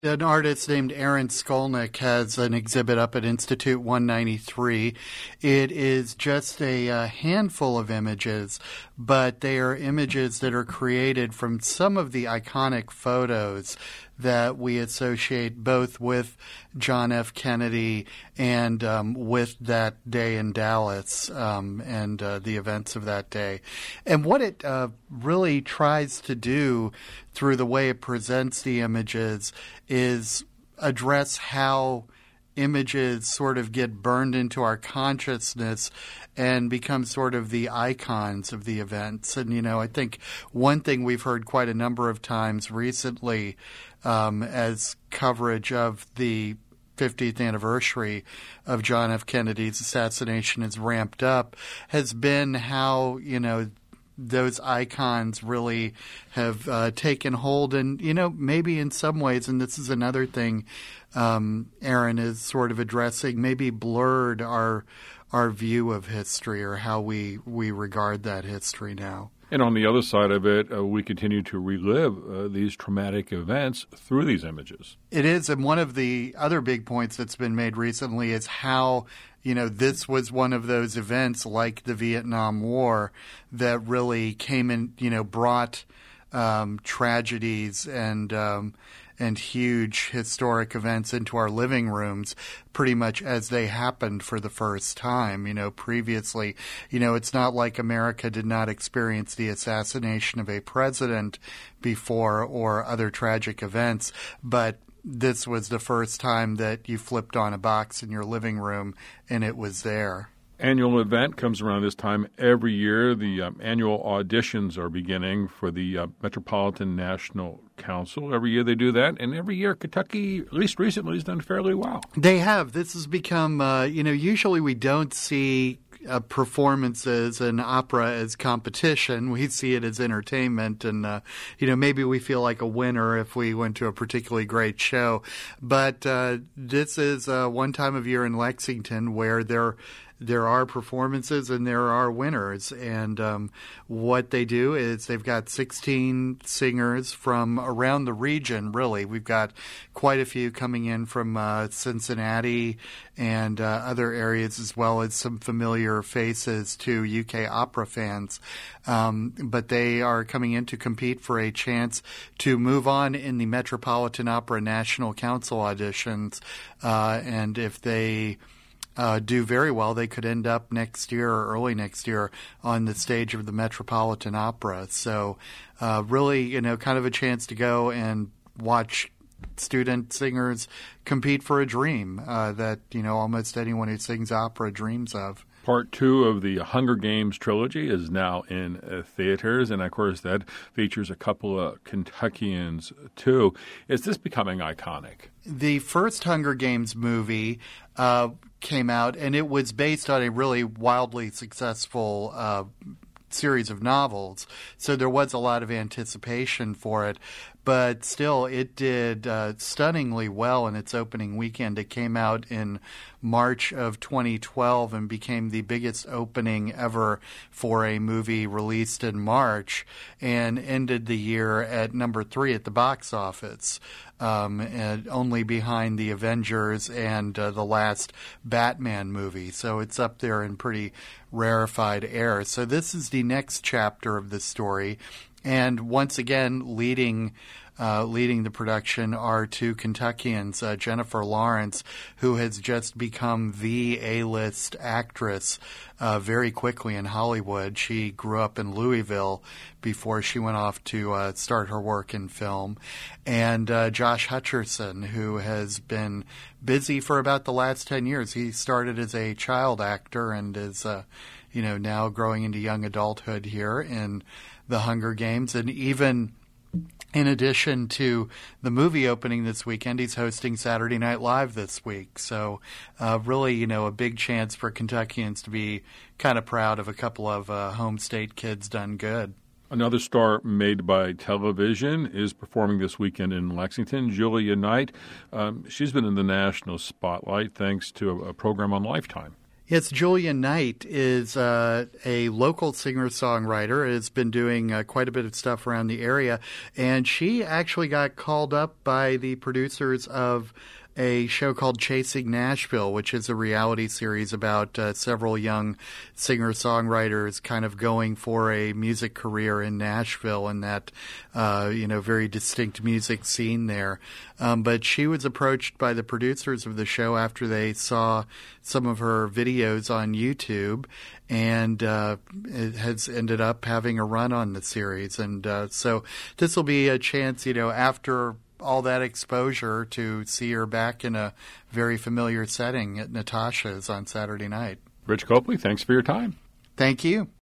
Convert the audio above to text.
An artist named Aaron Skolnick has an exhibit up at Institute 193. It is just a handful of images, but they are images that are created from some of the iconic photos that we associate both with John F. Kennedy and with that day in Dallas and the events of that day. And what it really tries to do through the way it presents the images is address how images sort of get burned into our consciousness and become sort of the icons of the events. And, I think one thing we've heard quite a number of times recently as coverage of the 50th anniversary of John F. Kennedy's assassination is ramped up has been how, those icons really have taken hold and, maybe in some ways, and this is another thing Aaron is sort of addressing, maybe blurred our view of history or how we regard that history now. And on the other side of it, we continue to relive these traumatic events through these images. It is, and one of the other big points that's been made recently is how this was one of those events like the Vietnam War that really came in, brought tragedies and huge historic events into our living rooms pretty much as they happened for the first time. Previously, it's not like America did not experience the assassination of a president before or other tragic events, but this was the first time that you flipped on a box in your living room and it was there. Annual event comes around this time every year. The annual auditions are beginning for the Metropolitan National Council. Every year they do that, and every year Kentucky, at least recently, has done fairly well. They have. This has become, usually we don't see performances and opera as competition. We see it as entertainment, and maybe we feel like a winner if we went to a particularly great show. But this is one time of year in Lexington where there are performances and there are winners. And what they do is they've got 16 singers from around the region, really. We've got quite a few coming in from Cincinnati and other areas, as well as some familiar faces to UK opera fans. But they are coming in to compete for a chance to move on in the Metropolitan Opera National Council auditions. And if they do very well, they could end up next year or early next year on the stage of the Metropolitan Opera. So really, kind of a chance to go and watch student singers compete for a dream that, almost anyone who sings opera dreams of. Part 2 of the Hunger Games trilogy is now in theaters, and of course that features a couple of Kentuckians too. Is this becoming iconic? The first Hunger Games movie came out, and it was based on a really wildly successful series of novels, so there was a lot of anticipation for it. But still, it did stunningly well in its opening weekend. It came out in March of 2012 and became the biggest opening ever for a movie released in March, and ended the year at number 3 at the box office, and only behind The Avengers and the last Batman movie. So it's up there in pretty rarefied air. So this is the next chapter of the story. And once again, leading the production are 2 Kentuckians, Jennifer Lawrence, who has just become the A-list actress very quickly in Hollywood. She grew up in Louisville before she went off to start her work in film. And Josh Hutcherson, who has been busy for about the last 10 years. He started as a child actor and is now growing into young adulthood here in The Hunger Games. And even in addition to the movie opening this weekend, he's hosting Saturday Night Live this week. So really, a big chance for Kentuckians to be kind of proud of a couple of home state kids done good. Another star made by television is performing this weekend in Lexington, Julia Knight. She's been in the national spotlight thanks to a program on Lifetime. Yes, Julia Knight is a local singer-songwriter, has been doing quite a bit of stuff around the area, and she actually got called up by the producers of a show called Chasing Nashville, which is a reality series about several young singer-songwriters kind of going for a music career in Nashville and that, very distinct music scene there. But she was approached by the producers of the show after they saw some of her videos on YouTube, and it has ended up having a run on the series. And so this will be a chance, after all that exposure, to see her back in a very familiar setting at Natasha's on Saturday night. Rich Copley, thanks for your time. Thank you.